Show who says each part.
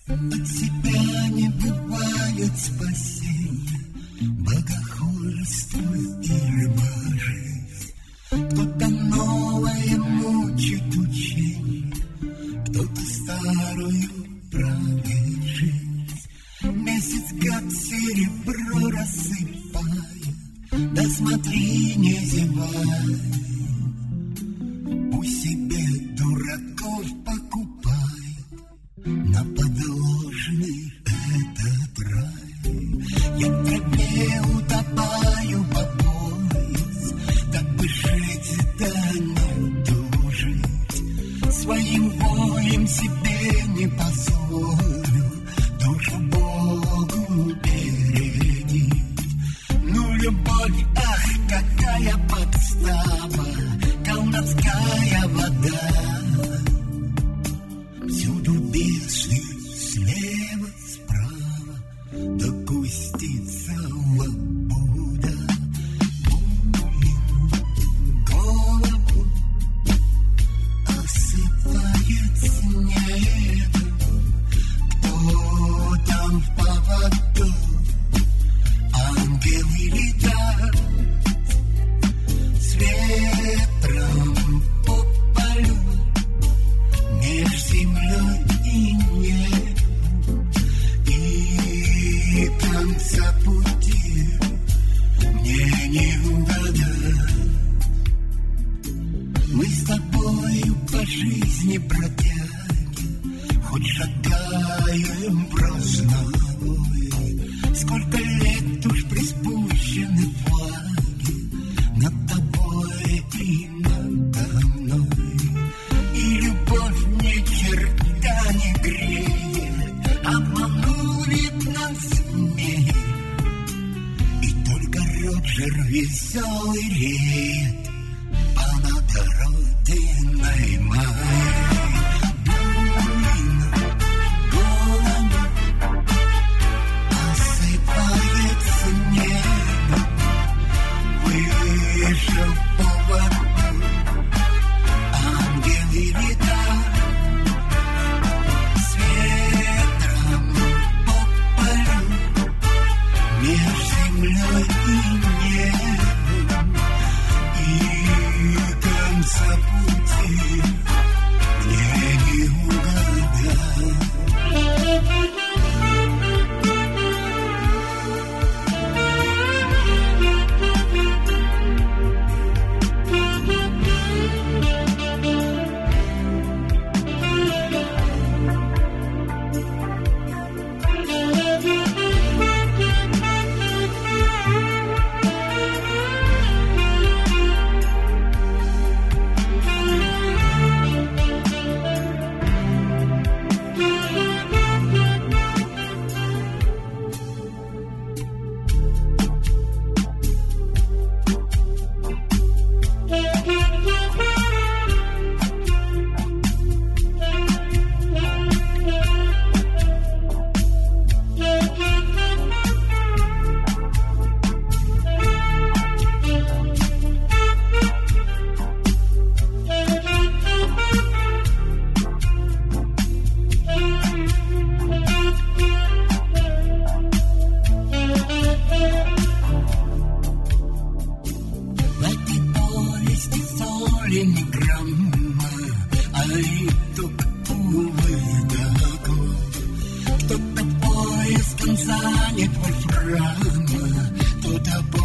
Speaker 1: От себя не бывает спасения, богохульство или божесть. Кто-то новое мучит учение, кто-то старую правит жизнь. Месяц как серебро рассыпает, да смотри, не зевай. Пусть себе дураков покупает на подложный этот рай. Я в траве утопаю по пояс, так бы жить да не тужить. Своим воем себе не позволю душу Богу бередить. Ну, любовь, ах, какая подстава, колдовская вода. Всюду бесы, слева, справа, допустится лабуда. Голову осыпает снегом. Кто там в поводу? Ангелы летят с ветром по полю, меж землей и небом, и конца пути мне не угадать. Мы с тобою по жизни бродяги, хоть шагаем праздновой. Сколько лет уж приспущены флаги над тобой и надо мной. И любовь ни черта не греет, обманули нас мир. И только Роджер веселый реет понад родиной моей. Вышел по воду, ангелы летят с ветром по полю, меж землей и небом, и конца пути мне не угадать. Кто-то поиском занят вольфрама, кто-то